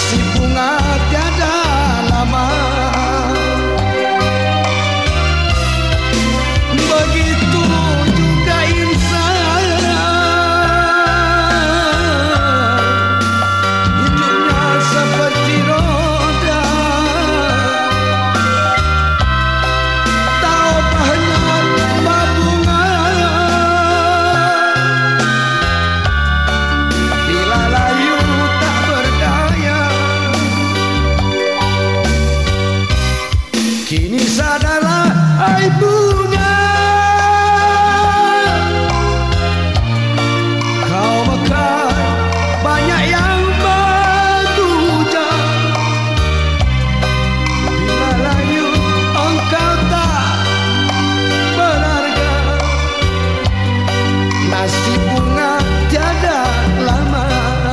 nasi bunga tiada lama. Begitu juga insan, hidupnya seperti roda, tak obahnya babunga. Bila layu tak berdaya, kini sadarlah hai bunga, kau mekar banyak yang berduda. Bila layu engkau tak berharga, nasi bunga tiada lama.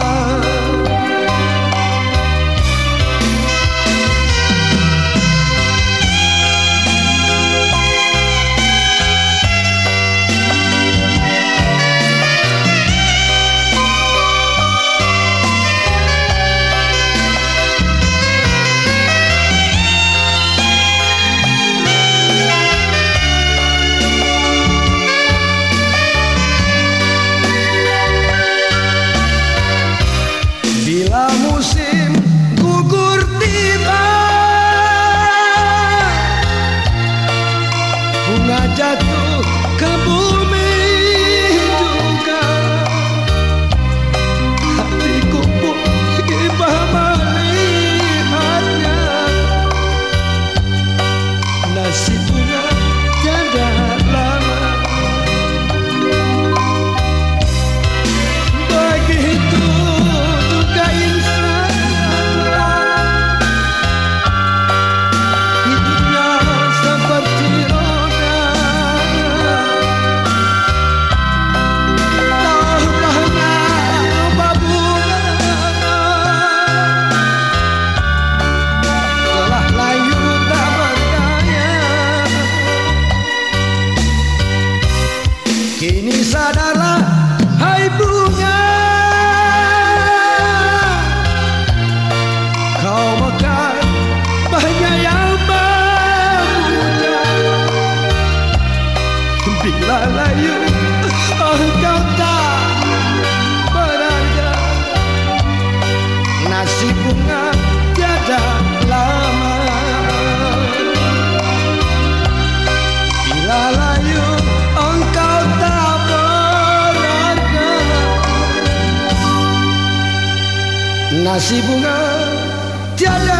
Bila musim gugur tiba, bunga jatuh ke bumi juga. Hatiku pun iba melihatnya, nasi bunga tiada lama. Begitu juga insan, hidupnya seperti roda, tak obahnya babunga. Telah layu tak berdaya, kini sadarlah hai bunga, kau mekar banyak yang bermuda. Bila layu engkau tak berharga, nasi bunga tiada lama. Bila layu engkau tak berharga, nasi bunga tiada